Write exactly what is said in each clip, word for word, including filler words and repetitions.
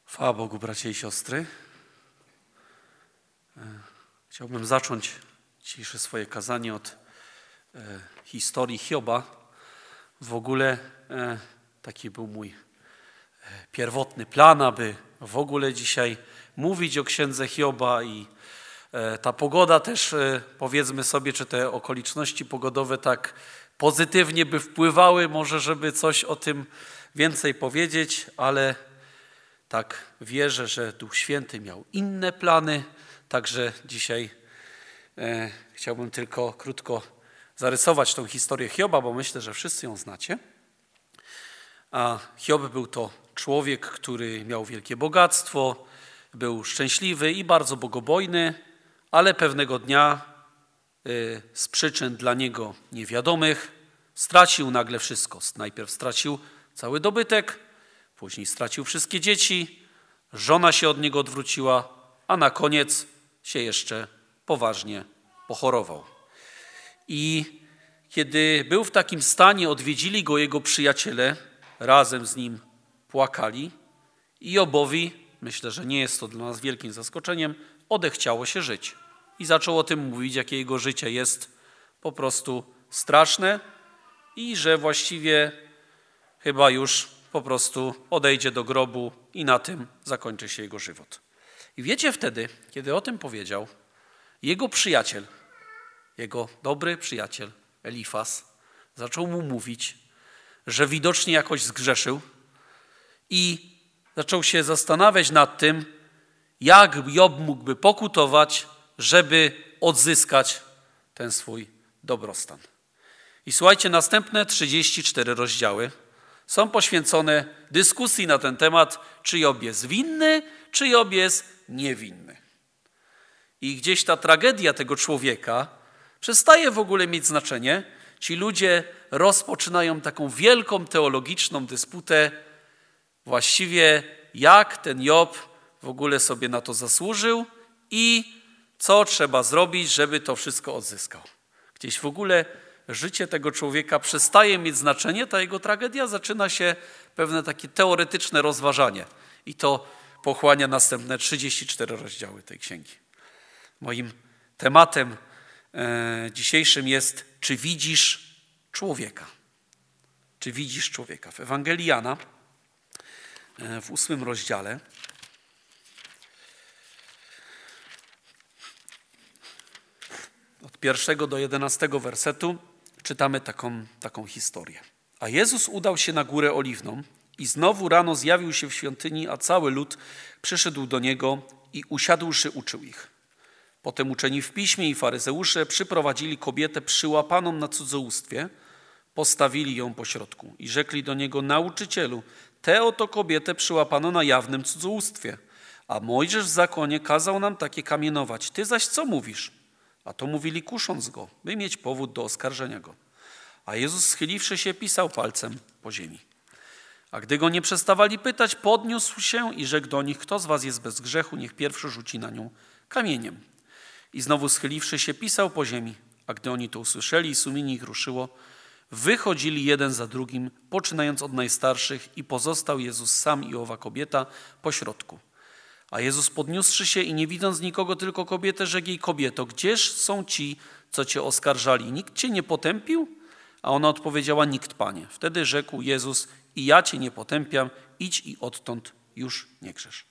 Chwała Bogu, bracia i siostry. Chciałbym zacząć dzisiejsze swoje kazanie od e, historii Hioba. W ogóle e, taki był mój e, pierwotny plan, aby w ogóle dzisiaj mówić o księdze Hioba i e, ta pogoda też, e, powiedzmy sobie, czy te okoliczności pogodowe tak pozytywnie by wpływały, może żeby coś o tym więcej powiedzieć, ale tak wierzę, że Duch Święty miał inne plany, także dzisiaj e, chciałbym tylko krótko zarysować tą historię Hioba, bo myślę, że wszyscy ją znacie. A Hiob był to człowiek, który miał wielkie bogactwo, był szczęśliwy i bardzo bogobojny, ale pewnego dnia e, z przyczyn dla niego niewiadomych stracił nagle wszystko. Najpierw stracił cały dobytek, później stracił wszystkie dzieci, żona się od niego odwróciła, a na koniec się jeszcze poważnie pochorował. I kiedy był w takim stanie, odwiedzili go jego przyjaciele, razem z nim płakali i Jobowi, myślę, że nie jest to dla nas wielkim zaskoczeniem, odechciało się żyć. I zaczął o tym mówić, jakie jego życie jest po prostu straszne i że właściwie chyba już po prostu odejdzie do grobu i na tym zakończy się jego żywot. I wiecie, wtedy, kiedy o tym powiedział, jego przyjaciel, jego dobry przyjaciel Elifaz zaczął mu mówić, że widocznie jakoś zgrzeszył i zaczął się zastanawiać nad tym, jak Job mógłby pokutować, żeby odzyskać ten swój dobrostan. I słuchajcie, następne trzydzieści cztery rozdziały są poświęcone dyskusji na ten temat, czy Job jest winny, czy Job jest niewinny. I gdzieś ta tragedia tego człowieka przestaje w ogóle mieć znaczenie. Ci ludzie rozpoczynają taką wielką teologiczną dysputę, właściwie jak ten Job w ogóle sobie na to zasłużył i co trzeba zrobić, żeby to wszystko odzyskał. Gdzieś w ogóle życie tego człowieka przestaje mieć znaczenie, ta jego tragedia zaczyna się pewne takie teoretyczne rozważanie. I to pochłania następne trzydzieści cztery rozdziały tej księgi. Moim tematem e, dzisiejszym jest, czy widzisz człowieka? Czy widzisz człowieka? W Ewangelii Jana, e, w ósmym rozdziale, od pierwszego do jedenastego wersetu, czytamy taką, taką historię. A Jezus udał się na Górę Oliwną i znowu rano zjawił się w świątyni, a cały lud przyszedł do Niego i usiadłszy uczył ich. Potem uczeni w piśmie i faryzeusze przyprowadzili kobietę przyłapaną na cudzołóstwie, postawili ją pośrodku i rzekli do Niego: Nauczycielu, tę oto kobietę przyłapano na jawnym cudzołóstwie, a Mojżesz w zakonie kazał nam takie kamienować. Ty zaś co mówisz? A to mówili, kusząc go, by mieć powód do oskarżenia go. A Jezus, schyliwszy się, pisał palcem po ziemi. A gdy go nie przestawali pytać, podniósł się i rzekł do nich: Kto z was jest bez grzechu, niech pierwszy rzuci na nią kamieniem. I znowu schyliwszy się, pisał po ziemi. A gdy oni to usłyszeli i sumienie ich ruszyło, wychodzili jeden za drugim, poczynając od najstarszych, i pozostał Jezus sam i owa kobieta pośrodku. A Jezus, podniósłszy się i nie widząc nikogo, tylko kobietę, rzekł jej: Kobieto, gdzież są ci, co cię oskarżali? Nikt cię nie potępił? A ona odpowiedziała: Nikt, Panie. Wtedy rzekł Jezus: I ja cię nie potępiam, idź i odtąd już nie grzesz.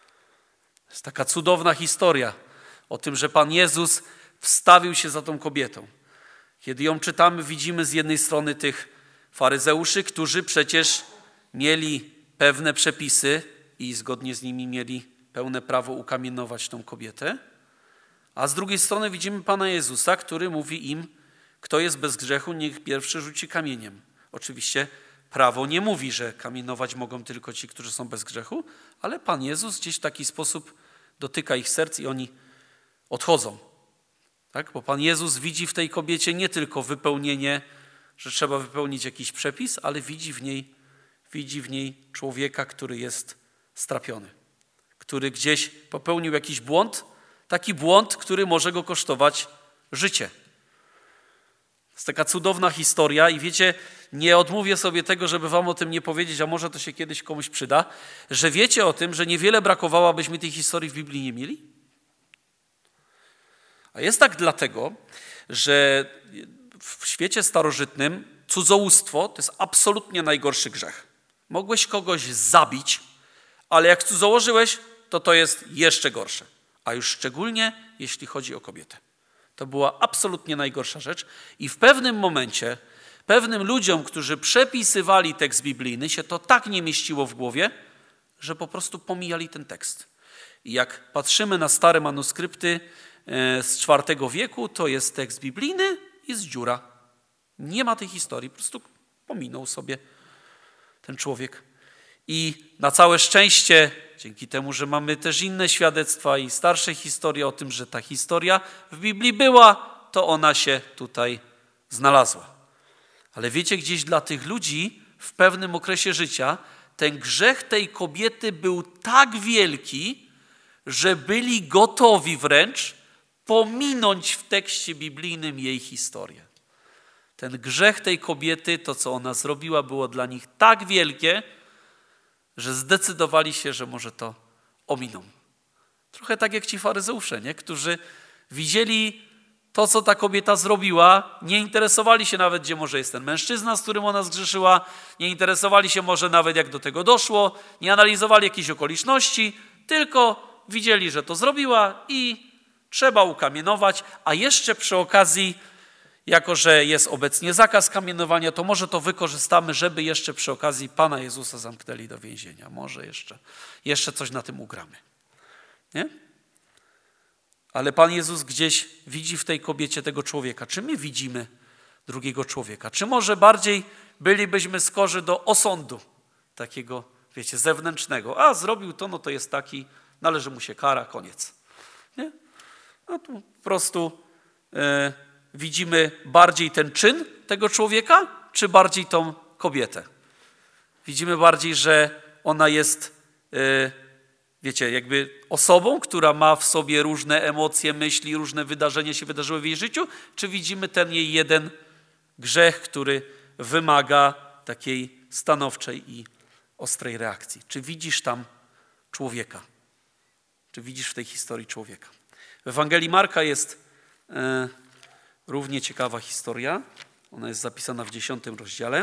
To jest taka cudowna historia o tym, że Pan Jezus wstawił się za tą kobietą. Kiedy ją czytamy, widzimy z jednej strony tych faryzeuszy, którzy przecież mieli pewne przepisy i zgodnie z nimi mieli pełne prawo ukamienować tą kobietę, a z drugiej strony widzimy Pana Jezusa, który mówi im: kto jest bez grzechu, niech pierwszy rzuci kamieniem. Oczywiście prawo nie mówi, że kamienować mogą tylko ci, którzy są bez grzechu, ale Pan Jezus gdzieś w taki sposób dotyka ich serc i oni odchodzą. Tak? Bo Pan Jezus widzi w tej kobiecie nie tylko wypełnienie, że trzeba wypełnić jakiś przepis, ale widzi w niej, widzi w niej człowieka, który jest strapiony, który gdzieś popełnił jakiś błąd, taki błąd, który może go kosztować życie. jest taka cudowna historia i wiecie, nie odmówię sobie tego, żeby wam o tym nie powiedzieć, a może to się kiedyś komuś przyda, że wiecie o tym, że niewiele brakowało, abyśmy tej historii w Biblii nie mieli? A jest tak dlatego, że w świecie starożytnym cudzołóstwo to jest absolutnie najgorszy grzech. Mogłeś kogoś zabić, ale jak cudzołożyłeś, to to jest jeszcze gorsze. A już szczególnie, jeśli chodzi o kobietę. To była absolutnie najgorsza rzecz i w pewnym momencie pewnym ludziom, którzy przepisywali tekst biblijny, się to tak nie mieściło w głowie, że po prostu pomijali ten tekst. I jak patrzymy na stare manuskrypty z czwartego wieku, to jest tekst biblijny i jest dziura. Nie ma tej historii, po prostu pominął sobie ten człowiek. I na całe szczęście, dzięki temu, że mamy też inne świadectwa i starsze historie o tym, że ta historia w Biblii była, to ona się tutaj znalazła. Ale wiecie, gdzieś dla tych ludzi w pewnym okresie życia ten grzech tej kobiety był tak wielki, że byli gotowi wręcz pominąć w tekście biblijnym jej historię. Ten grzech tej kobiety, to co ona zrobiła, było dla nich tak wielkie, że zdecydowali się, że może to ominą. Trochę tak jak ci faryzeusze, nie? Którzy widzieli to, co ta kobieta zrobiła, nie interesowali się nawet, gdzie może jest ten mężczyzna, z którym ona zgrzeszyła, nie interesowali się może nawet, jak do tego doszło, nie analizowali jakichś okoliczności, tylko widzieli, że to zrobiła i trzeba ukamienować, a jeszcze przy okazji, jako że jest obecnie zakaz kamienowania, to może to wykorzystamy, żeby jeszcze przy okazji Pana Jezusa zamknęli do więzienia. Może jeszcze, jeszcze coś na tym ugramy. Nie? Ale Pan Jezus gdzieś widzi w tej kobiecie tego człowieka. Czy my widzimy drugiego człowieka? Czy może bardziej bylibyśmy skorzy do osądu takiego, wiecie, zewnętrznego? A, zrobił to, no to jest taki, należy mu się kara, koniec. Nie? No tu po prostu e, widzimy bardziej ten czyn tego człowieka, czy bardziej tą kobietę? Widzimy bardziej, że ona jest, e, wiecie, jakby osobą, która ma w sobie różne emocje, myśli, różne wydarzenia się wydarzyły w jej życiu, czy widzimy ten jej jeden grzech, który wymaga takiej stanowczej i ostrej reakcji? Czy widzisz tam człowieka? Czy widzisz w tej historii człowieka? W Ewangelii Marka jest e, równie ciekawa historia. Ona jest zapisana w dziesiątym rozdziale.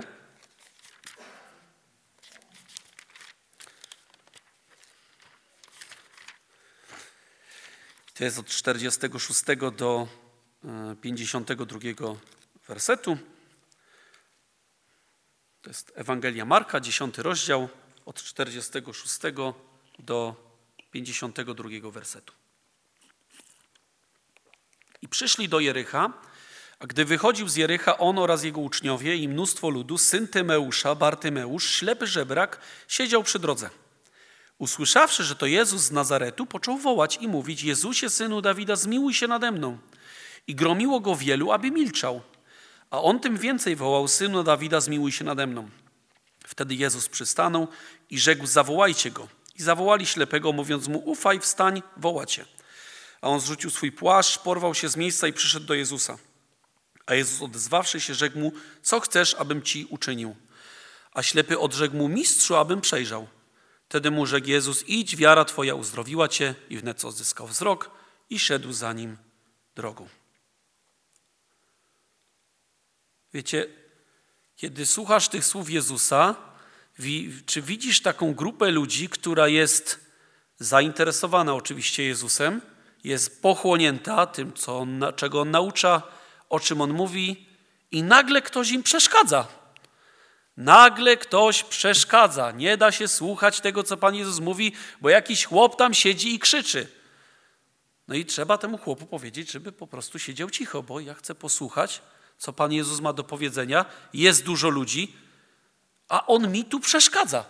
To jest od czterdziestego szóstego do pięćdziesiątego drugiego wersetu. To jest Ewangelia Marka, dziesiąty rozdział, od czterdziestego szóstego do pięćdziesiątego drugiego wersetu. I przyszli do Jericha, a gdy wychodził z Jericha on oraz jego uczniowie i mnóstwo ludu, syn Tymeusza, Bartymeusz, ślepy żebrak, siedział przy drodze. Usłyszawszy, że to Jezus z Nazaretu, począł wołać i mówić: Jezusie, synu Dawida, zmiłuj się nade mną. I gromiło go wielu, aby milczał. A on tym więcej wołał: synu Dawida, zmiłuj się nade mną. Wtedy Jezus przystanął i rzekł: zawołajcie go. I zawołali ślepego, mówiąc mu: ufaj, wstań, woła cię. A on zrzucił swój płaszcz, porwał się z miejsca i przyszedł do Jezusa. A Jezus, odezwawszy się, rzekł mu: co chcesz, abym ci uczynił? A ślepy odrzekł mu: mistrzu, abym przejrzał. Wtedy mu rzekł Jezus: idź, wiara twoja uzdrowiła cię. I wnet odzyskał wzrok i szedł za nim drogą. Wiecie, kiedy słuchasz tych słów Jezusa, czy widzisz taką grupę ludzi, która jest zainteresowana oczywiście Jezusem, jest pochłonięta tym, co on, czego On naucza, o czym On mówi, i nagle ktoś im przeszkadza. Nagle ktoś przeszkadza. Nie da się słuchać tego, co Pan Jezus mówi, bo jakiś chłop tam siedzi i krzyczy. No i trzeba temu chłopu powiedzieć, żeby po prostu siedział cicho, bo ja chcę posłuchać, co Pan Jezus ma do powiedzenia. Jest dużo ludzi, a On mi tu przeszkadza.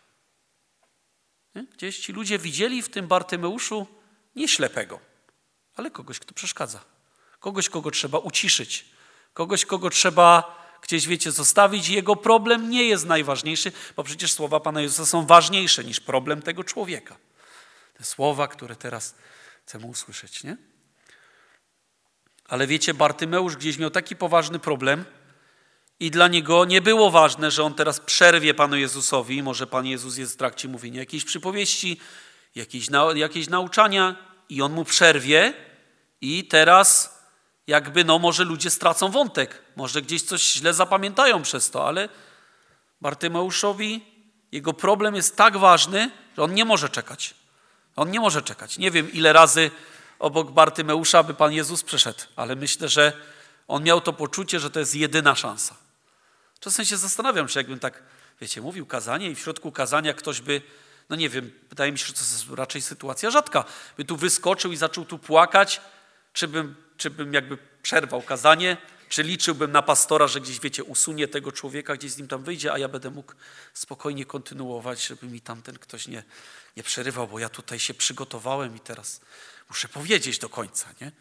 Nie? Gdzieś ci ludzie widzieli w tym Bartymeuszu nie ślepego, ale kogoś, kto przeszkadza. Kogoś, kogo trzeba uciszyć. Kogoś, kogo trzeba gdzieś, wiecie, zostawić. Jego problem nie jest najważniejszy, bo przecież słowa Pana Jezusa są ważniejsze niż problem tego człowieka. Te słowa, które teraz chcemy usłyszeć, nie? Ale wiecie, Bartymeusz gdzieś miał taki poważny problem i dla niego nie było ważne, że on teraz przerwie Panu Jezusowi. Może Pan Jezus jest w trakcie mówienia jakiejś przypowieści, jakieś, na, jakieś nauczania i on mu przerwie i teraz jakby, no może ludzie stracą wątek. Może gdzieś coś źle zapamiętają przez to, ale Bartymeuszowi jego problem jest tak ważny, że on nie może czekać. On nie może czekać. Nie wiem, ile razy obok Bartymeusza by Pan Jezus przeszedł, ale myślę, że on miał to poczucie, że to jest jedyna szansa. Czasem się zastanawiam, czy jakbym tak, wiecie, mówił kazanie i w środku kazania ktoś by, no nie wiem, wydaje mi się, że to jest raczej sytuacja rzadka, by tu wyskoczył i zaczął tu płakać, czy bym, czy bym jakby przerwał kazanie, czy liczyłbym na pastora, że gdzieś, wiecie, usunie tego człowieka, gdzieś z nim tam wyjdzie, a ja będę mógł spokojnie kontynuować, żeby mi tamten ktoś nie, nie przerywał, bo ja tutaj się przygotowałem i teraz muszę powiedzieć do końca, nie?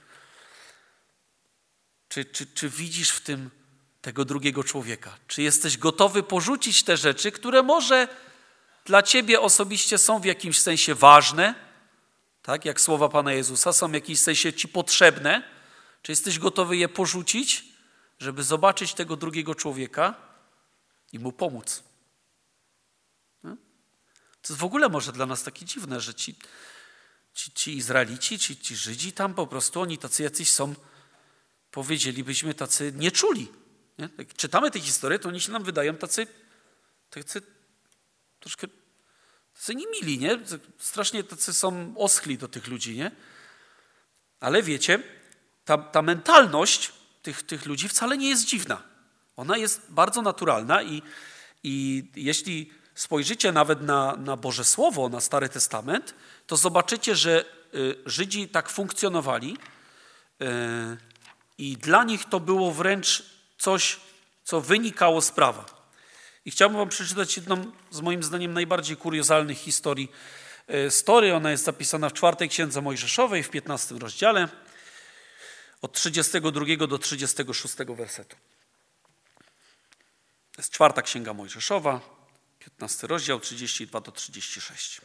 Czy, czy, czy widzisz w tym tego drugiego człowieka? Czy jesteś gotowy porzucić te rzeczy, które może dla ciebie osobiście są w jakimś sensie ważne, tak jak słowa Pana Jezusa, są w jakimś sensie ci potrzebne? Czy jesteś gotowy je porzucić, żeby zobaczyć tego drugiego człowieka i mu pomóc? No? To jest w ogóle może dla nas takie dziwne, że ci, ci, ci Izraelici, ci, ci Żydzi tam po prostu, oni tacy jacyś są, powiedzielibyśmy, tacy nieczuli. Nie? Jak czytamy tę historię, to oni się nam wydają tacy, tacy troszkę tacy niemili, nie? Strasznie tacy są oschli do tych ludzi, nie? Ale wiecie, ta, ta mentalność tych, tych ludzi wcale nie jest dziwna. Ona jest bardzo naturalna i, i jeśli spojrzycie nawet na, na Boże Słowo, na Stary Testament, to zobaczycie, że y, Żydzi tak funkcjonowali y, i dla nich to było wręcz coś, co wynikało z prawa. I chciałbym wam przeczytać jedną z moim zdaniem najbardziej kuriozalnych historii story. Ona jest zapisana w czwartej Księdze Mojżeszowej w piętnastym rozdziale od trzydziestego drugiego do trzydziestego szóstego wersetu. To jest czwarta Księga Mojżeszowa, piętnasty rozdział, trzydziesty drugi do trzydziestego szóstego.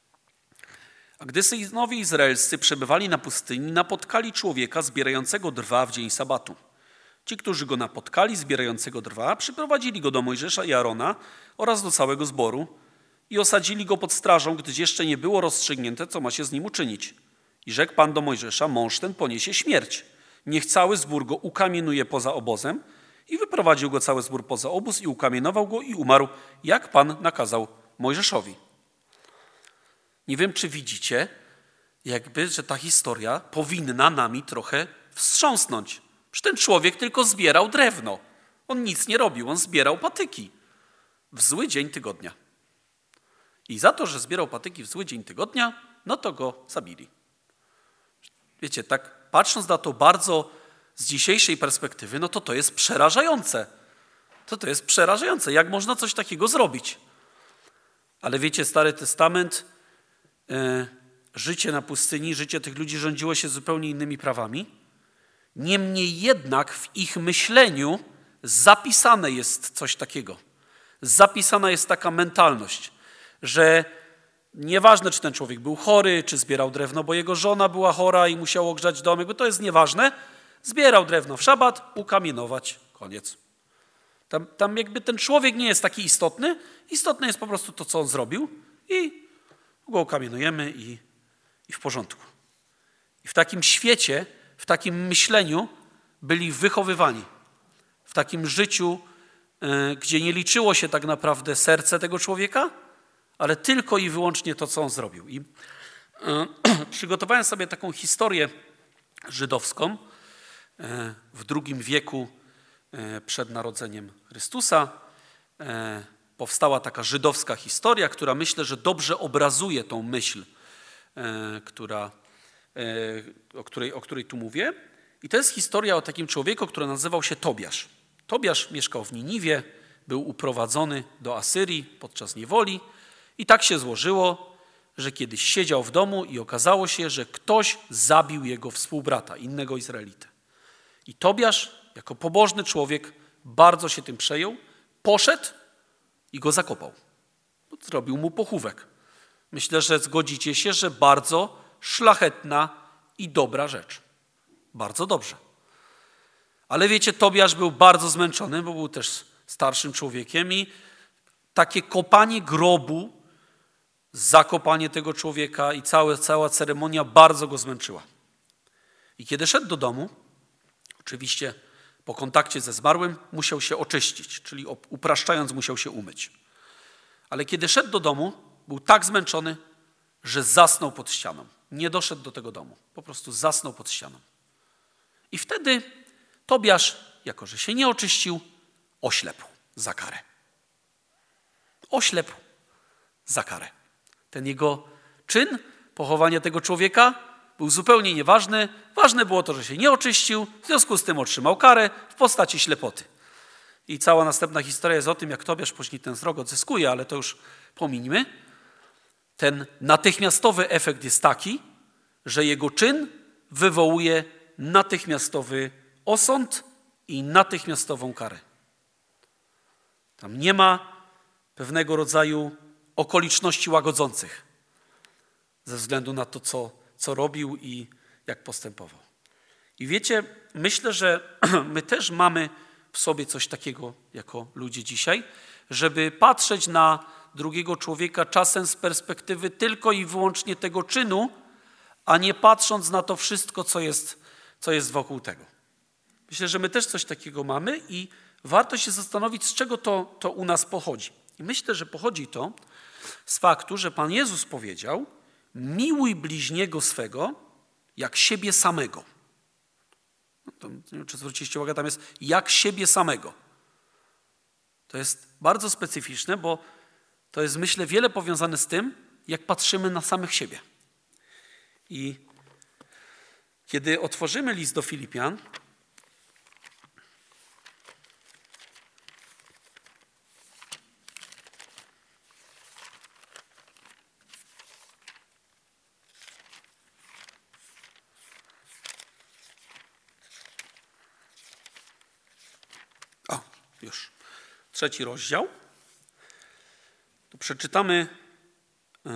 A gdy synowie izraelscy przebywali na pustyni, napotkali człowieka zbierającego drwa w dzień sabatu. Ci, którzy go napotkali, zbierającego drwa, przyprowadzili go do Mojżesza i Arona oraz do całego zboru i osadzili go pod strażą, gdyż jeszcze nie było rozstrzygnięte, co ma się z nim uczynić. I rzekł Pan do Mojżesza, mąż ten poniesie śmierć. Niech cały zbór go ukamienuje poza obozem. I wyprowadził go cały zbór poza obóz i ukamienował go i umarł, jak Pan nakazał Mojżeszowi. Nie wiem, czy widzicie, jakby, że ta historia powinna nami trochę wstrząsnąć. Przecież ten człowiek tylko zbierał drewno. On nic nie robił, on zbierał patyki w zły dzień tygodnia. I za to, że zbierał patyki w zły dzień tygodnia, no to go zabili. Wiecie, tak patrząc na to bardzo z dzisiejszej perspektywy, no to to jest przerażające. To to jest przerażające. Jak można coś takiego zrobić? Ale wiecie, Stary Testament, e, życie na pustyni, życie tych ludzi rządziło się zupełnie innymi prawami. Niemniej jednak w ich myśleniu zapisane jest coś takiego. Zapisana jest taka mentalność, że nieważne, czy ten człowiek był chory, czy zbierał drewno, bo jego żona była chora i musiał ogrzać domek, bo to jest nieważne. Zbierał drewno w szabat, ukamienować, koniec. Tam, tam jakby ten człowiek nie jest taki istotny. Istotne jest po prostu to, co on zrobił i go ukamienujemy i, i w porządku. I w takim świecie, w takim myśleniu byli wychowywani. W takim życiu, y, gdzie nie liczyło się tak naprawdę serce tego człowieka, ale tylko i wyłącznie to, co on zrobił. I y, przygotowałem sobie taką historię żydowską y, w drugim wieku y, przed narodzeniem Chrystusa. Y, powstała taka żydowska historia, która myślę, że dobrze obrazuje tą myśl, y, która O której, o której tu mówię. I to jest historia o takim człowieku, który nazywał się Tobiasz. Tobiasz mieszkał w Niniwie, był uprowadzony do Asyrii podczas niewoli i tak się złożyło, że kiedyś siedział w domu i okazało się, że ktoś zabił jego współbrata, innego Izraelitę. I Tobiasz, jako pobożny człowiek, bardzo się tym przejął, poszedł i go zakopał. Zrobił mu pochówek. Myślę, że zgodzicie się, że bardzo szlachetna i dobra rzecz. Bardzo dobrze. Ale wiecie, Tobiasz był bardzo zmęczony, bo był też starszym człowiekiem i takie kopanie grobu, zakopanie tego człowieka i całe, cała ceremonia bardzo go zmęczyła. I kiedy szedł do domu, oczywiście po kontakcie ze zmarłym musiał się oczyścić, czyli upraszczając musiał się umyć. Ale kiedy szedł do domu, był tak zmęczony, że zasnął pod ścianą. Nie doszedł do tego domu, po prostu zasnął pod ścianą. I wtedy Tobiasz, jako że się nie oczyścił, oślepł za karę. Oślepł za karę. Ten jego czyn pochowania tego człowieka był zupełnie nieważny. Ważne było to, że się nie oczyścił, w związku z tym otrzymał karę w postaci ślepoty. I cała następna historia jest o tym, jak Tobiasz później ten wzrok odzyskuje, ale to już pomińmy. Ten natychmiastowy efekt jest taki, że jego czyn wywołuje natychmiastowy osąd i natychmiastową karę. Tam nie ma pewnego rodzaju okoliczności łagodzących ze względu na to, co, co robił i jak postępował. I wiecie, myślę, że my też mamy w sobie coś takiego jako ludzie dzisiaj, żeby patrzeć na drugiego człowieka czasem z perspektywy tylko i wyłącznie tego czynu, a nie patrząc na to wszystko, co jest, co jest wokół tego. Myślę, że my też coś takiego mamy i warto się zastanowić, z czego to, to u nas pochodzi. I myślę, że pochodzi to z faktu, że Pan Jezus powiedział: miłuj bliźniego swego jak siebie samego. No to, nie wiem, czy zwróciliście uwagę, tam jest jak siebie samego. To jest bardzo specyficzne, bo to jest, myślę, wiele powiązane z tym, jak patrzymy na samych siebie. I kiedy otworzymy list do Filipian, o, już, trzeci rozdział, to przeczytamy yy,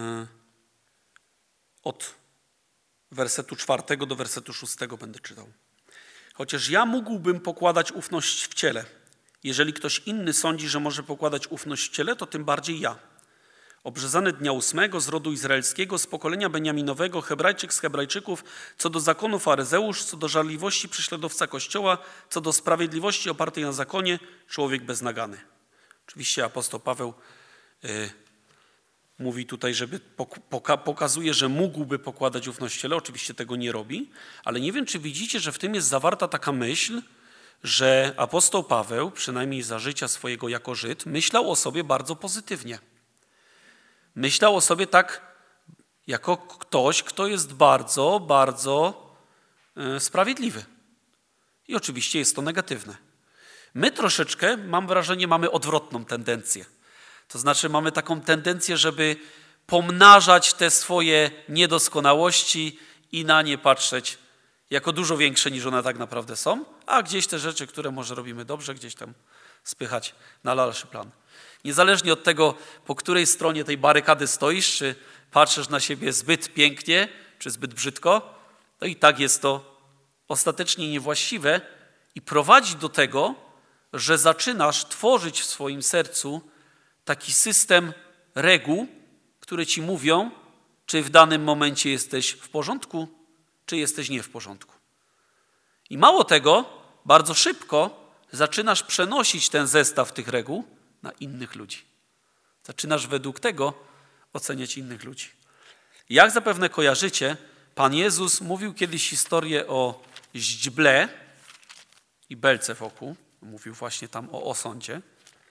od wersetu czwartego do wersetu szóstego będę czytał. Chociaż ja mógłbym pokładać ufność w ciele. Jeżeli ktoś inny sądzi, że może pokładać ufność w ciele, to tym bardziej ja. Obrzezany dnia ósmego z rodu izraelskiego, z pokolenia Beniaminowego, Hebrajczyk z Hebrajczyków, co do zakonu faryzeusz, co do żarliwości prześladowca Kościoła, co do sprawiedliwości opartej na zakonie, człowiek beznagany. Oczywiście apostoł Paweł yy, mówi tutaj, żeby poka- pokazuje, że mógłby pokładać ufność w ciele. Oczywiście tego nie robi, ale nie wiem, czy widzicie, że w tym jest zawarta taka myśl, że apostoł Paweł, przynajmniej za życia swojego jako Żyd, myślał o sobie bardzo pozytywnie. Myślał o sobie tak, jako ktoś, kto jest bardzo, bardzo e, sprawiedliwy. I oczywiście jest to negatywne. My troszeczkę, mam wrażenie, mamy odwrotną tendencję. To znaczy mamy taką tendencję, żeby pomnażać te swoje niedoskonałości i na nie patrzeć jako dużo większe, niż one tak naprawdę są, a gdzieś te rzeczy, które może robimy dobrze, gdzieś tam spychać na dalszy plan. Niezależnie od tego, po której stronie tej barykady stoisz, czy patrzysz na siebie zbyt pięknie, czy zbyt brzydko, to i tak jest to ostatecznie niewłaściwe i prowadzi do tego, że zaczynasz tworzyć w swoim sercu taki system reguł, które ci mówią, czy w danym momencie jesteś w porządku, czy jesteś nie w porządku. I mało tego, bardzo szybko zaczynasz przenosić ten zestaw tych reguł na innych ludzi. Zaczynasz według tego oceniać innych ludzi. Jak zapewne kojarzycie, Pan Jezus mówił kiedyś historię o źdźble i belce wokół. Mówił właśnie tam o osądzie.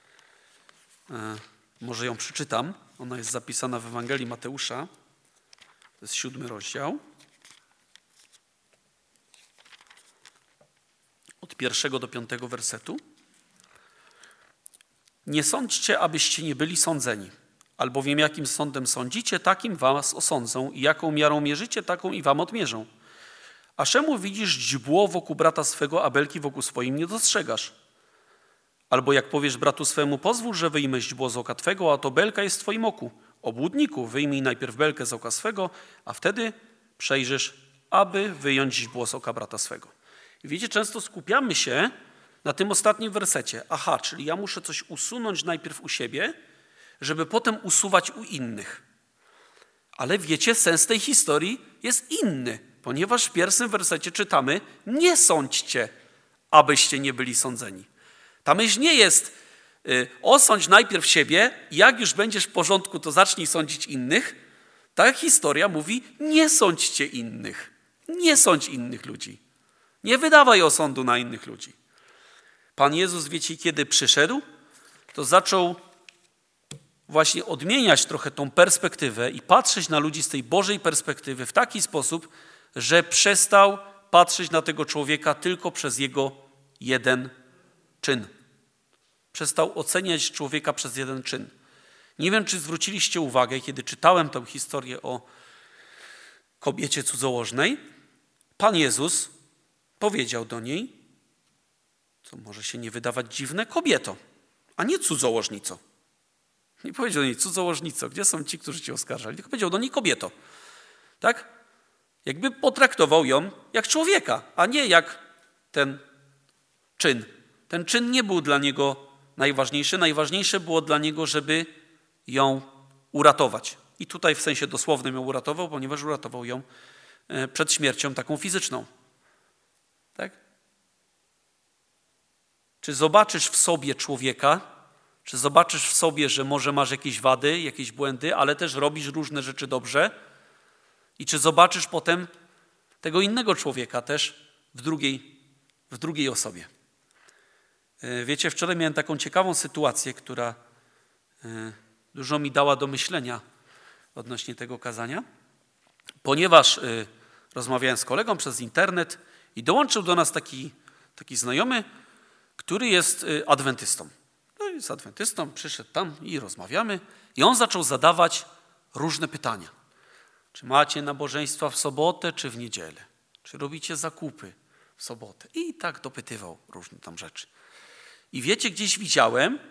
Może ją przeczytam. Ona jest zapisana w Ewangelii Mateusza. To jest siódmy rozdział. Od pierwszego do piątego wersetu. Nie sądźcie, abyście nie byli sądzeni. Albowiem jakim sądem sądzicie, takim was osądzą i jaką miarą mierzycie, taką i wam odmierzą. A czemu widzisz źdźbło wokół brata swego, a belki wokół swoim nie dostrzegasz? Albo jak powiesz bratu swemu, pozwól, że wyjmę źdźbło z oka twego, a to belka jest w twoim oku. Obłudniku, wyjmij najpierw belkę z oka swego, a wtedy przejrzysz, aby wyjąć źdźbło z oka brata swego. Wiecie, często skupiamy się na tym ostatnim wersecie. Aha, czyli ja muszę coś usunąć najpierw u siebie, żeby potem usuwać u innych. Ale wiecie, sens tej historii jest inny, ponieważ w pierwszym wersecie czytamy: nie sądźcie, abyście nie byli sądzeni. Ta myśl nie jest: y, osądź najpierw siebie, jak już będziesz w porządku, to zacznij sądzić innych. Ta historia mówi: nie sądźcie innych, nie sądź innych ludzi. Nie wydawaj osądu na innych ludzi. Pan Jezus, wiecie, kiedy przyszedł, to zaczął właśnie odmieniać trochę tą perspektywę i patrzeć na ludzi z tej Bożej perspektywy w taki sposób, że przestał patrzeć na tego człowieka tylko przez jego jeden czyn. Przestał oceniać człowieka przez jeden czyn. Nie wiem, czy zwróciliście uwagę, kiedy czytałem tę historię o kobiecie cudzołożnej, Pan Jezus powiedział do niej, co może się nie wydawać dziwne: kobieto, a nie cudzołożnico. Nie powiedział do niej: cudzołożnico, gdzie są ci, którzy cię oskarżali? Tylko powiedział do niej: kobieto. Tak? Jakby potraktował ją jak człowieka, a nie jak ten czyn. Ten czyn nie był dla niego najważniejszy. Najważniejsze było dla niego, żeby ją uratować. I tutaj w sensie dosłownym ją uratował, ponieważ uratował ją przed śmiercią taką fizyczną. Tak? Czy zobaczysz w sobie człowieka, czy zobaczysz w sobie, że może masz jakieś wady, jakieś błędy, ale też robisz różne rzeczy dobrze? I czy zobaczysz potem tego innego człowieka też w drugiej, w drugiej osobie? Wiecie, wczoraj miałem taką ciekawą sytuację, która dużo mi dała do myślenia odnośnie tego kazania, ponieważ rozmawiałem z kolegą przez internet i dołączył do nas taki, taki znajomy, który jest adwentystą. No i z adwentystą przyszedł tam i rozmawiamy i on zaczął zadawać różne pytania. Czy macie nabożeństwa w sobotę, czy w niedzielę? Czy robicie zakupy w sobotę? I tak dopytywał różne tam rzeczy. I wiecie, gdzieś widziałem,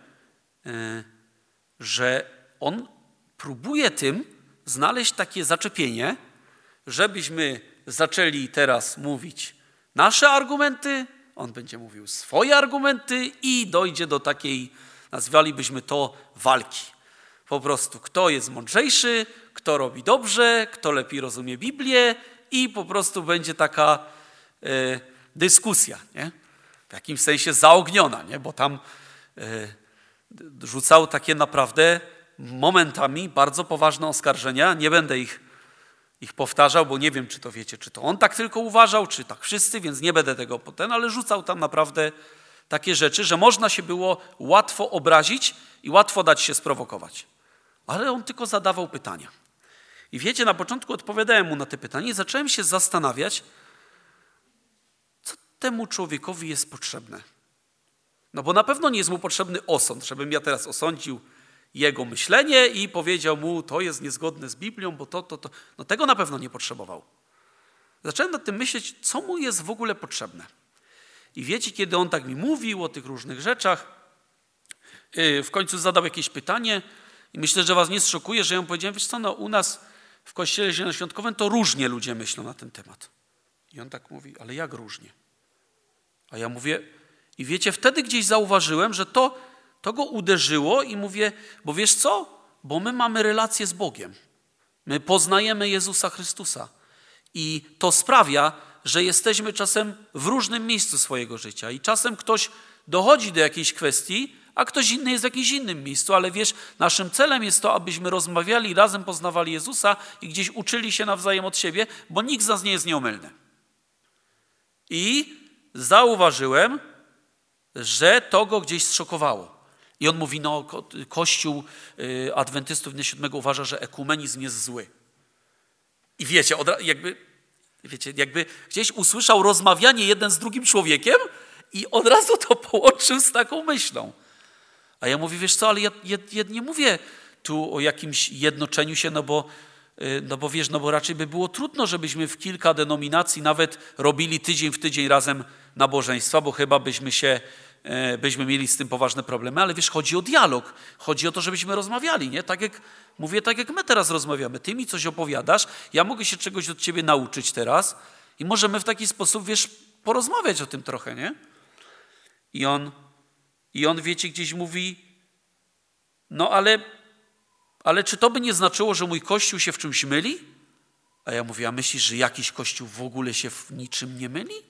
że on próbuje tym znaleźć takie zaczepienie, żebyśmy zaczęli teraz mówić nasze argumenty, on będzie mówił swoje argumenty i dojdzie do takiej, nazwalibyśmy to, walki. Po prostu kto jest mądrzejszy, kto robi dobrze, kto lepiej rozumie Biblię i po prostu będzie taka e, dyskusja, nie? W jakimś sensie zaogniona, nie? Bo tam e, rzucał takie naprawdę momentami bardzo poważne oskarżenia. Nie będę ich, ich powtarzał, bo nie wiem, czy to wiecie, czy to on tak tylko uważał, czy tak wszyscy, więc nie będę tego potem, ale rzucał tam naprawdę takie rzeczy, że można się było łatwo obrazić i łatwo dać się sprowokować. Ale on tylko zadawał pytania. I wiecie, na początku odpowiadałem mu na te pytania i zacząłem się zastanawiać, co temu człowiekowi jest potrzebne. No bo na pewno nie jest mu potrzebny osąd, żebym ja teraz osądził jego myślenie i powiedział mu, to jest niezgodne z Biblią, bo to, to, to. No tego na pewno nie potrzebował. Zacząłem nad tym myśleć, co mu jest w ogóle potrzebne. I wiecie, kiedy on tak mi mówił o tych różnych rzeczach, w końcu zadał jakieś pytanie i myślę, że was nie zszokuje, że ja mu powiedziałem: wiesz co, no u nas w Kościele Zielonoświątkowym to różnie ludzie myślą na ten temat. I on tak mówi: ale jak różnie? A ja mówię, i wiecie, wtedy gdzieś zauważyłem, że to, to go uderzyło i mówię, bo wiesz co? Bo my mamy relację z Bogiem. My poznajemy Jezusa Chrystusa. I to sprawia, że jesteśmy czasem w różnym miejscu swojego życia. I czasem ktoś dochodzi do jakiejś kwestii, a ktoś inny jest w jakimś innym miejscu. Ale wiesz, naszym celem jest to, abyśmy rozmawiali, razem poznawali Jezusa i gdzieś uczyli się nawzajem od siebie, bo nikt z nas nie jest nieomylny. I zauważyłem, że to go gdzieś zszokowało. I on mówi, no ko- Kościół y, Adwentystów Dnia Siódmego uważa, że ekumenizm jest zły. I wiecie, od, jakby, wiecie, jakby gdzieś usłyszał rozmawianie jeden z drugim człowiekiem i od razu to połączył z taką myślą. A ja mówię, wiesz co, ale ja, ja, ja nie mówię tu o jakimś jednoczeniu się, no bo, y, no bo wiesz, no bo raczej by było trudno, żebyśmy w kilka denominacji nawet robili tydzień w tydzień razem nabożeństwa, bo chyba byśmy się byśmy mieli z tym poważne problemy, ale wiesz, chodzi o dialog, chodzi o to, żebyśmy rozmawiali, nie? Tak jak, mówię, tak jak my teraz rozmawiamy, ty mi coś opowiadasz, ja mogę się czegoś od ciebie nauczyć teraz i możemy w taki sposób, wiesz, porozmawiać o tym trochę, nie? I on, i on wiecie, gdzieś mówi, no ale, ale czy to by nie znaczyło, że mój Kościół się w czymś myli? A ja mówię, a myślisz, że jakiś Kościół w ogóle się w niczym nie myli?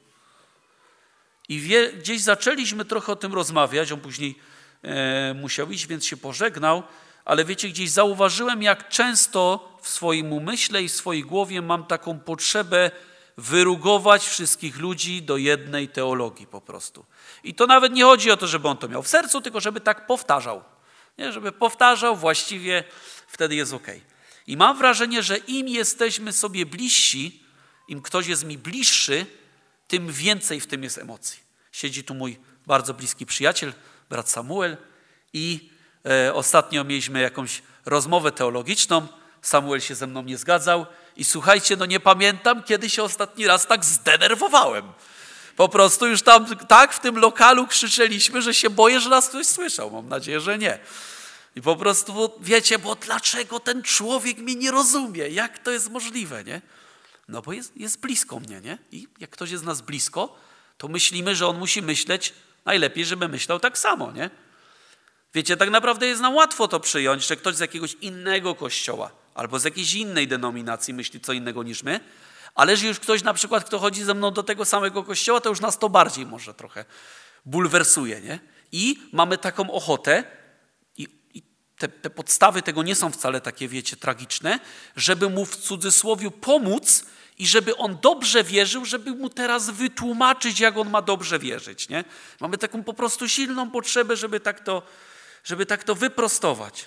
I wie, gdzieś zaczęliśmy trochę o tym rozmawiać, on później e, musiał iść, więc się pożegnał, ale wiecie, gdzieś zauważyłem, jak często w swoim umyśle i w swojej głowie mam taką potrzebę wyrugować wszystkich ludzi do jednej teologii po prostu. I to nawet nie chodzi o to, żeby on to miał w sercu, tylko żeby tak powtarzał. Nie? Żeby powtarzał, właściwie wtedy jest okej. I mam wrażenie, że im jesteśmy sobie bliżsi, im ktoś jest mi bliższy, tym więcej w tym jest emocji. Siedzi tu mój bardzo bliski przyjaciel, brat Samuel i e, ostatnio mieliśmy jakąś rozmowę teologiczną. Samuel się ze mną nie zgadzał i słuchajcie, no nie pamiętam, kiedy się ostatni raz tak zdenerwowałem. Po prostu już tam tak w tym lokalu krzyczeliśmy, że się boję, że nas ktoś słyszał. Mam nadzieję, że nie. I po prostu wiecie, bo dlaczego ten człowiek mnie nie rozumie? Jak to jest możliwe, nie? No bo jest, jest blisko mnie, nie? I jak ktoś jest z nas blisko, to myślimy, że on musi myśleć najlepiej, żeby myślał tak samo, nie? Wiecie, tak naprawdę jest nam łatwo to przyjąć, że ktoś z jakiegoś innego kościoła albo z jakiejś innej denominacji myśli co innego niż my, ale że już ktoś na przykład, kto chodzi ze mną do tego samego kościoła, to już nas to bardziej może trochę bulwersuje, nie? I mamy taką ochotę, i, i te, te podstawy tego nie są wcale takie, wiecie, tragiczne, żeby mu w cudzysłowie pomóc i żeby on dobrze wierzył, żeby mu teraz wytłumaczyć, jak on ma dobrze wierzyć, nie? Mamy taką po prostu silną potrzebę, żeby tak to, żeby tak to wyprostować.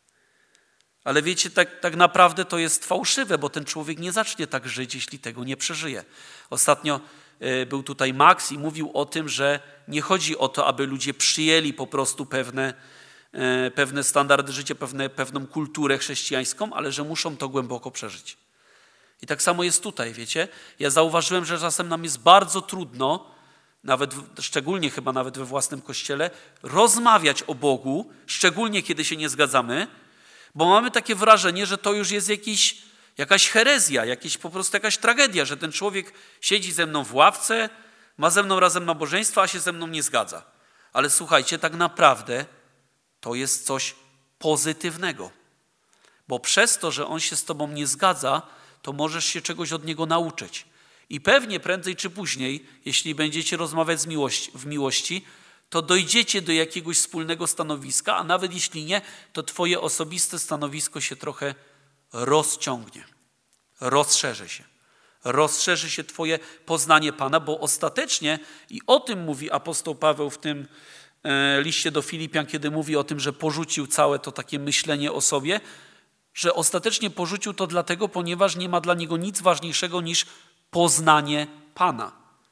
Ale wiecie, tak, tak naprawdę to jest fałszywe, bo ten człowiek nie zacznie tak żyć, jeśli tego nie przeżyje. Ostatnio y, był tutaj Max i mówił o tym, że nie chodzi o to, aby ludzie przyjęli po prostu pewne, y, pewne standardy życia, pewne, pewną kulturę chrześcijańską, ale że muszą to głęboko przeżyć. I tak samo jest tutaj, wiecie. Ja zauważyłem, że czasem nam jest bardzo trudno, nawet szczególnie chyba nawet we własnym kościele, rozmawiać o Bogu, szczególnie kiedy się nie zgadzamy, bo mamy takie wrażenie, że to już jest jakiś, jakaś herezja, jakiś, po prostu jakaś tragedia, że ten człowiek siedzi ze mną w ławce, ma ze mną razem nabożeństwo, a się ze mną nie zgadza. Ale słuchajcie, tak naprawdę to jest coś pozytywnego. Bo przez to, że on się z tobą nie zgadza, to możesz się czegoś od niego nauczyć. I pewnie prędzej czy później, jeśli będziecie rozmawiać z miłości, w miłości, to dojdziecie do jakiegoś wspólnego stanowiska, a nawet jeśli nie, to twoje osobiste stanowisko się trochę rozciągnie, rozszerzy się. Rozszerzy się twoje poznanie Pana, bo ostatecznie, i o tym mówi apostoł Paweł w tym e, liście do Filipian, kiedy mówi o tym, że porzucił całe to takie myślenie o sobie, że ostatecznie porzucił to dlatego, ponieważ nie ma dla niego nic ważniejszego niż poznanie Pana.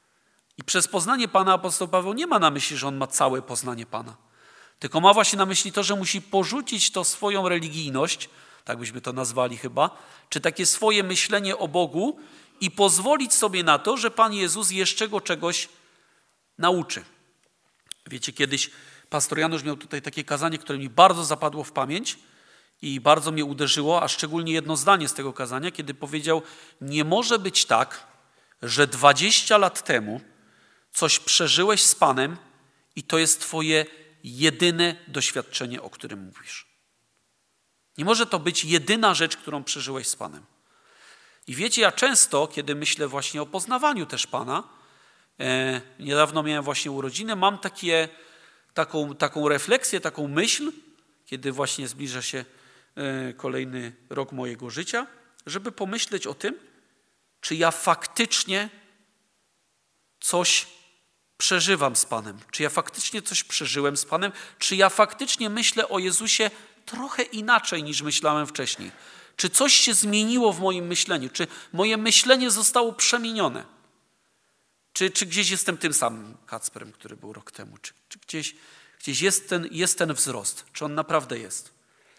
I przez poznanie Pana apostoł Paweł nie ma na myśli, że on ma całe poznanie Pana. Tylko ma właśnie na myśli to, że musi porzucić to swoją religijność, tak byśmy to nazwali chyba, czy takie swoje myślenie o Bogu i pozwolić sobie na to, że Pan Jezus jeszcze go czegoś nauczy. Wiecie, kiedyś pastor Janusz miał tutaj takie kazanie, które mi bardzo zapadło w pamięć i bardzo mnie uderzyło, a szczególnie jedno zdanie z tego kazania, kiedy powiedział: nie może być tak, że dwadzieścia lat temu coś przeżyłeś z Panem i to jest twoje jedyne doświadczenie, o którym mówisz. Nie może to być jedyna rzecz, którą przeżyłeś z Panem. I wiecie, ja często, kiedy myślę właśnie o poznawaniu też Pana, e, niedawno miałem właśnie urodziny, mam takie, taką, taką refleksję, taką myśl, kiedy właśnie zbliża się e, kolejny rok mojego życia, żeby pomyśleć o tym, czy ja faktycznie coś przeżywam z Panem, czy ja faktycznie coś przeżyłem z Panem, czy ja faktycznie myślę o Jezusie trochę inaczej niż myślałem wcześniej. Czy coś się zmieniło w moim myśleniu, czy moje myślenie zostało przemienione. Czy, czy gdzieś jestem tym samym Kacperem, który był rok temu, czy, czy gdzieś, gdzieś jest, ten, jest ten wzrost, czy on naprawdę jest.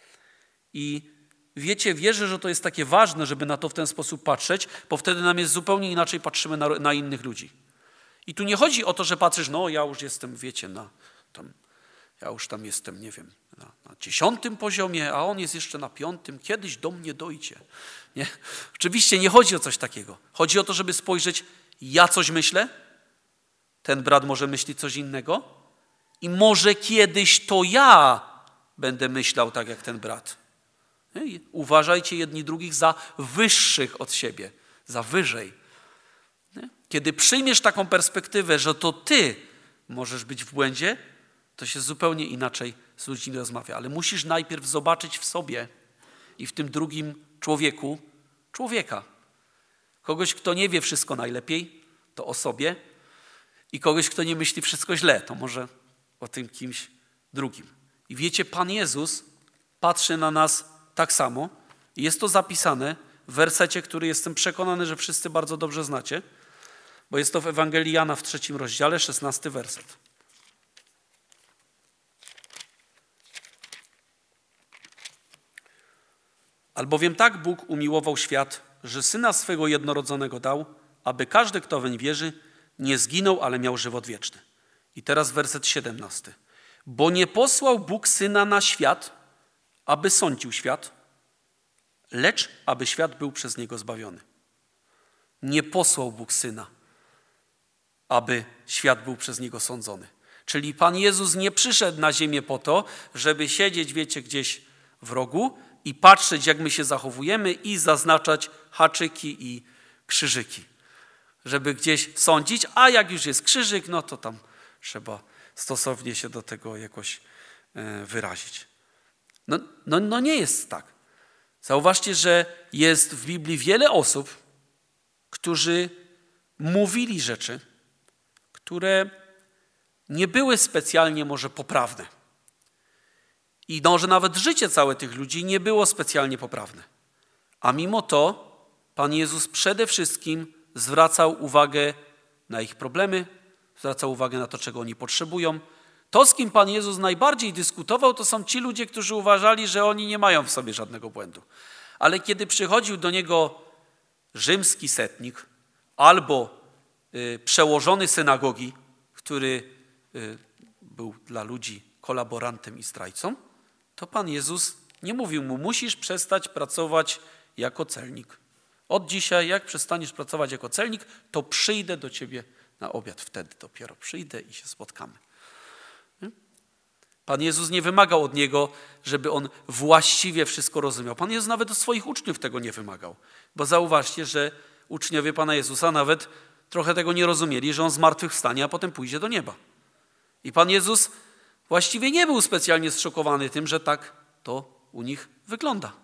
I wiecie, wierzę, że to jest takie ważne, żeby na to w ten sposób patrzeć, bo wtedy nam jest zupełnie inaczej patrzymy na, na innych ludzi. I tu nie chodzi o to, że patrzysz, no ja już jestem, wiecie, na tam, ja już tam jestem, nie wiem, na, na dziesiątym poziomie, a on jest jeszcze na piątym, kiedyś do mnie dojdzie. Nie? Oczywiście nie chodzi o coś takiego. Chodzi o to, żeby spojrzeć, ja coś myślę, ten brat może myśleć coś innego i może kiedyś to ja będę myślał tak jak ten brat. I uważajcie jedni drugich za wyższych od siebie, za wyżej. Kiedy przyjmiesz taką perspektywę, że to ty możesz być w błędzie, to się zupełnie inaczej z ludźmi rozmawia. Ale musisz najpierw zobaczyć w sobie i w tym drugim człowieku człowieka. Kogoś, kto nie wie wszystko najlepiej, to o sobie. I kogoś, kto nie myśli wszystko źle, to może o tym kimś drugim. I wiecie, Pan Jezus patrzy na nas tak samo. Jest to zapisane w wersecie, który jestem przekonany, że wszyscy bardzo dobrze znacie, bo jest to w Ewangelii Jana w trzecim rozdziale, szesnasty werset. Albowiem tak Bóg umiłował świat, że Syna swego jednorodzonego dał, aby każdy, kto weń wierzy, nie zginął, ale miał żywot wieczny. I teraz werset siedemnasty. Bo nie posłał Bóg Syna na świat, aby sądził świat, lecz aby świat był przez Niego zbawiony. Nie posłał Bóg Syna, aby świat był przez Niego sądzony. Czyli Pan Jezus nie przyszedł na ziemię po to, żeby siedzieć, wiecie, gdzieś w rogu i patrzeć, jak my się zachowujemy i zaznaczać haczyki i krzyżyki. Żeby gdzieś sądzić, a jak już jest krzyżyk, no to tam trzeba stosownie się do tego jakoś wyrazić. No, no, no nie jest tak. Zauważcie, że jest w Biblii wiele osób, którzy mówili rzeczy, które nie były specjalnie może poprawne. I może nawet życie całe tych ludzi nie było specjalnie poprawne. A mimo to Pan Jezus przede wszystkim zwracał uwagę na ich problemy, zwracał uwagę na to, czego oni potrzebują. To, z kim Pan Jezus najbardziej dyskutował, to są ci ludzie, którzy uważali, że oni nie mają w sobie żadnego błędu. Ale kiedy przychodził do niego rzymski setnik albo y, przełożony synagogi, który y, był dla ludzi kolaborantem i zdrajcą, to Pan Jezus nie mówił mu, musisz przestać pracować jako celnik. Od dzisiaj, jak przestaniesz pracować jako celnik, to przyjdę do ciebie na obiad. Wtedy dopiero przyjdę i się spotkamy. Pan Jezus nie wymagał od niego, żeby on właściwie wszystko rozumiał. Pan Jezus nawet od swoich uczniów tego nie wymagał. Bo zauważcie, że uczniowie Pana Jezusa nawet trochę tego nie rozumieli, że on zmartwychwstanie, a potem pójdzie do nieba. I Pan Jezus właściwie nie był specjalnie zszokowany tym, że tak to u nich wygląda.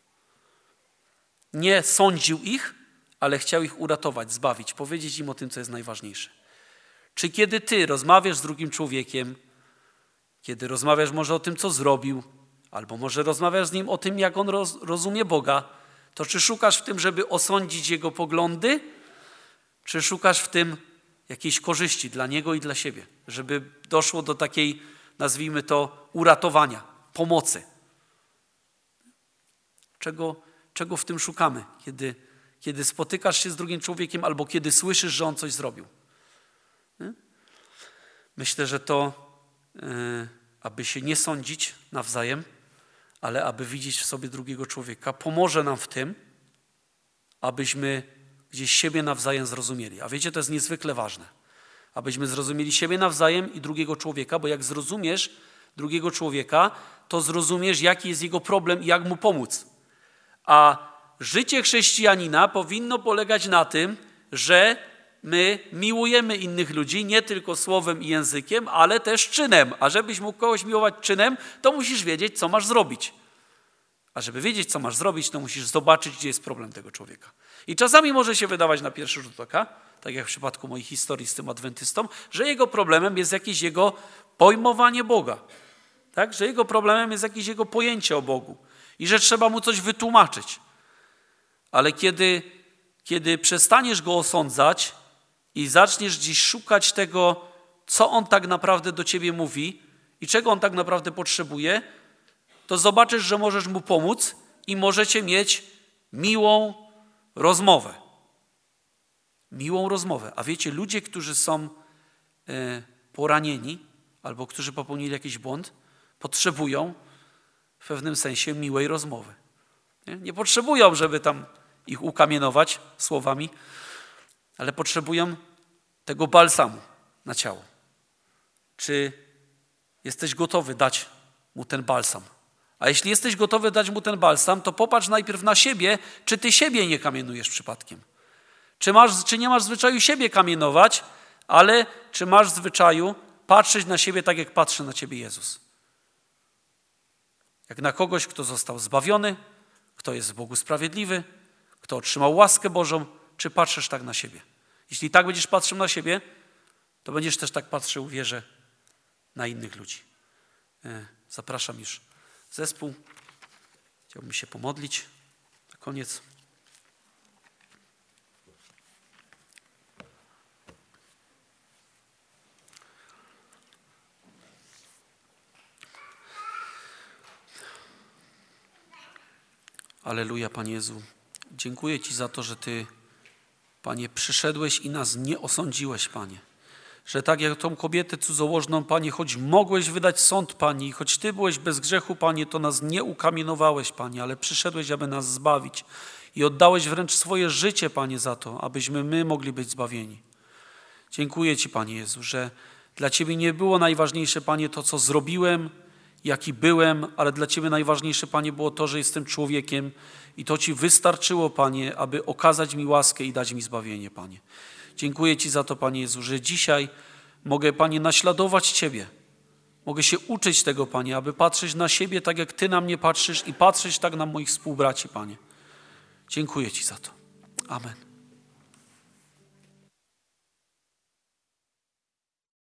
Nie sądził ich, ale chciał ich uratować, zbawić, powiedzieć im o tym, co jest najważniejsze. Czy kiedy ty rozmawiasz z drugim człowiekiem, kiedy rozmawiasz może o tym, co zrobił, albo może rozmawiasz z nim o tym, jak on roz, rozumie Boga, to czy szukasz w tym, żeby osądzić jego poglądy, czy szukasz w tym jakiejś korzyści dla niego i dla siebie, żeby doszło do takiej, nazwijmy to, uratowania, pomocy. Czego, czego w tym szukamy, kiedy, kiedy spotykasz się z drugim człowiekiem albo kiedy słyszysz, że on coś zrobił? Nie? Myślę, że to, yy, aby się nie sądzić nawzajem, ale aby widzieć w sobie drugiego człowieka, pomoże nam w tym, abyśmy gdzieś siebie nawzajem zrozumieli. A wiecie, to jest niezwykle ważne. Abyśmy zrozumieli siebie nawzajem i drugiego człowieka, bo jak zrozumiesz drugiego człowieka, to zrozumiesz, jaki jest jego problem i jak mu pomóc. A życie chrześcijanina powinno polegać na tym, że my miłujemy innych ludzi nie tylko słowem i językiem, ale też czynem. A żebyś mógł kogoś miłować czynem, to musisz wiedzieć, co masz zrobić. A żeby wiedzieć, co masz zrobić, to musisz zobaczyć, gdzie jest problem tego człowieka. I czasami może się wydawać na pierwszy rzut oka, tak jak w przypadku mojej historii z tym adwentystą, że jego problemem jest jakieś jego pojmowanie Boga. Tak? Że jego problemem jest jakieś jego pojęcie o Bogu. I że trzeba mu coś wytłumaczyć. Ale kiedy, kiedy przestaniesz go osądzać i zaczniesz dziś szukać tego, co on tak naprawdę do ciebie mówi i czego on tak naprawdę potrzebuje, to zobaczysz, że możesz mu pomóc i możecie mieć miłą rozmowę. Miłą rozmowę. A wiecie, ludzie, którzy są e, poranieni albo którzy popełnili jakiś błąd, potrzebują w pewnym sensie miłej rozmowy. Nie, nie potrzebują, żeby tam ich ukamienować słowami, ale potrzebują tego balsamu. na ciało. Czy jesteś gotowy dać mu ten balsam? A jeśli jesteś gotowy dać mu ten balsam, to popatrz najpierw na siebie, czy ty siebie nie kamienujesz przypadkiem. Czy, masz, czy nie masz zwyczaju siebie kamienować, ale czy masz w zwyczaju patrzeć na siebie tak, jak patrzy na ciebie Jezus. Jak na kogoś, kto został zbawiony, kto jest w Bogu sprawiedliwy, kto otrzymał łaskę Bożą, czy patrzysz tak na siebie? Jeśli tak będziesz patrzył na siebie, to będziesz też tak patrzył, wierzę, na innych ludzi. Zapraszam już zespół. Chciałbym się pomodlić. Na koniec. Alleluja, Panie Jezu. Dziękuję Ci za to, że Ty, Panie, przyszedłeś i nas nie osądziłeś, Panie. Że tak jak tą kobietę cudzołożną, Panie, choć mogłeś wydać sąd, Panie, i choć Ty byłeś bez grzechu, Panie, to nas nie ukamienowałeś, Panie, ale przyszedłeś, aby nas zbawić i oddałeś wręcz swoje życie, Panie, za to, abyśmy my mogli być zbawieni. Dziękuję Ci, Panie Jezu, że dla Ciebie nie było najważniejsze, Panie, to, co zrobiłem, jaki byłem, ale dla Ciebie najważniejsze, Panie, było to, że jestem człowiekiem i to Ci wystarczyło, Panie, aby okazać mi łaskę i dać mi zbawienie, Panie. Dziękuję Ci za to, Panie Jezu, że dzisiaj mogę, Panie, naśladować Ciebie. Mogę się uczyć tego, Panie, aby patrzeć na siebie tak, jak Ty na mnie patrzysz i patrzeć tak na moich współbraci, Panie. Dziękuję Ci za to. Amen.